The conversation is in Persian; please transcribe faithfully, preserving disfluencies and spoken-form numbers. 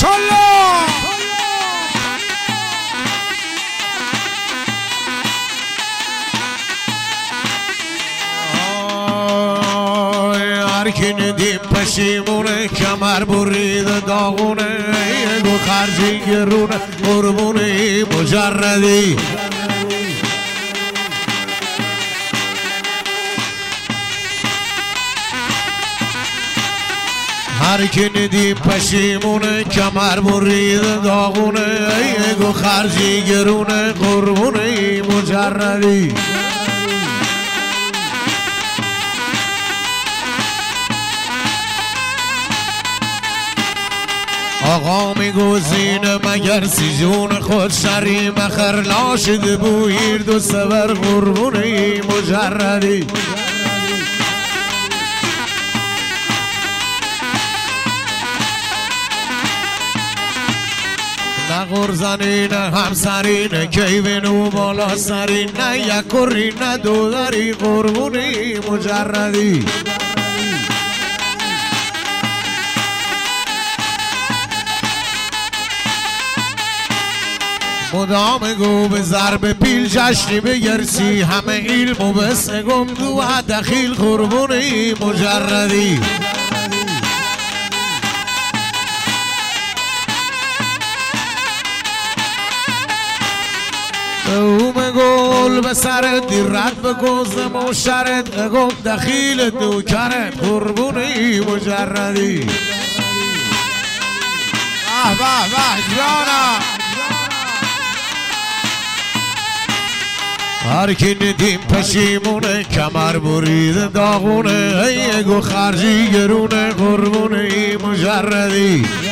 ماشاءالله. هر کی ندیم پشیمونه کمر برید داغونه یگو خرجی گرونه قربونه مجردی. هر کی ندیم پشیمونه کمر برید داغونه یگو خرجی گرونه قربونه مجردی. آقا میگوزین مگر سیجون خود شری مخر لاشد بویر دو سور قربونه مجردی. نه غرزنی نه همسری نه کیوین و بالا سری نه یکوری نه دو دری قربونه مجردی. مدام گو به ضرب پیل جشنی بگرسی همه علم و بس گم دو دخیل قربونی مجردی. او مگول به سرت دی رد به گوزم و شرط نگم دخیل دو کرد قربونی مجردی. به به به جانا هر کی ندیم پشیمونه کمر برید داغونه یگو خرجی گرونه قربونه مجردی.